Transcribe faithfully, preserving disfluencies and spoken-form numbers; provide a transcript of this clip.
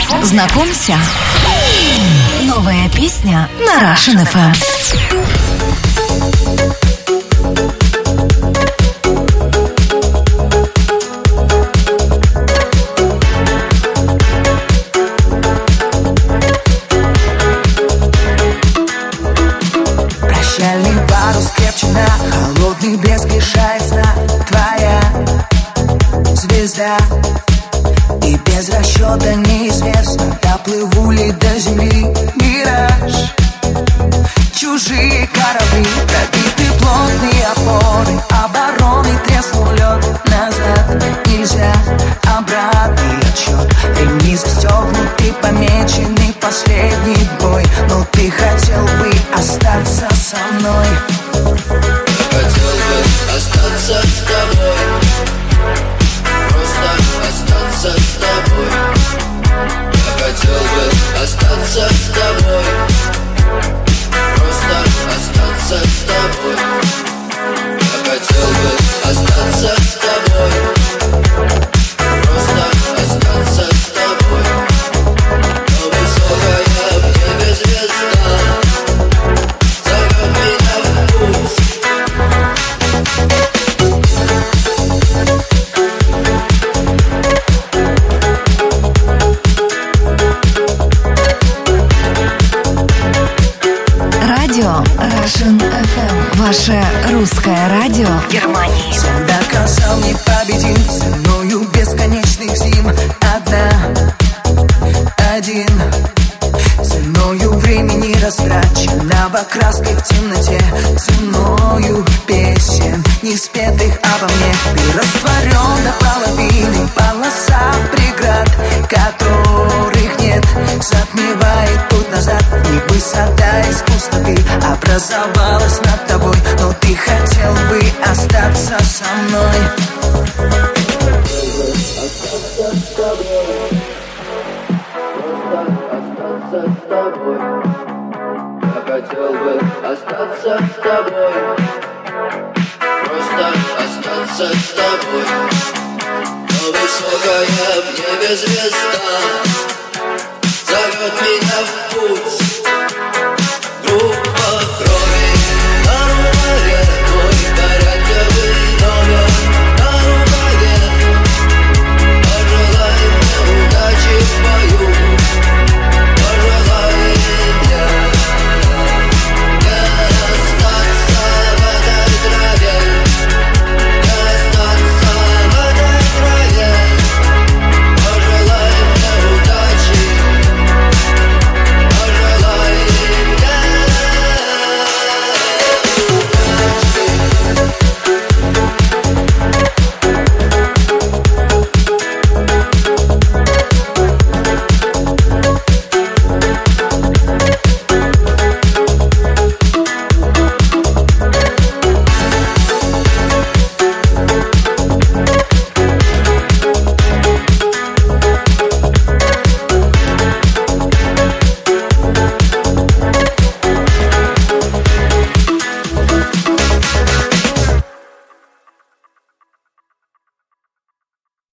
Знакомься. Новая песня на Russian эф эм. Прощальный парус крепче на холодный блеск лишает сна. Твоя звезда, и без расчета неизвестно, доплыву ли до земли. Мираж, чужие корабли, пробиты плотные опоры, обороны треснул лед. Назад нельзя, обратный отсчет. Ремни застегнуты, помеченный последний бой. Но ты хотел бы остаться со мной. Хотел бы остаться с тобой, просто остаться с тобой. Я хотел бы остаться с тобой, просто остаться с тобой. Я хотел бы остаться с тобой, просто остаться с тобой. Но высокая в небе звезда зовет меня в путь. Радио Russian эф эм. Ваше русское радио в Германии. Сон доказал непобедим ценою бесконечных зим. Одна, один, ценою времени растраченного краской в темноте, ценою песен, не спетых обо мне. Ты растворен до половины, полоса преград, которых нет, затмевает путь назад. И высота из пустоты образовалась над тобой, но ты хотел бы остаться со мной. Остаться с тобой, просто остаться с тобой. Я хотел бы остаться с тобой, просто остаться с тобой. Но высокая в небе звезда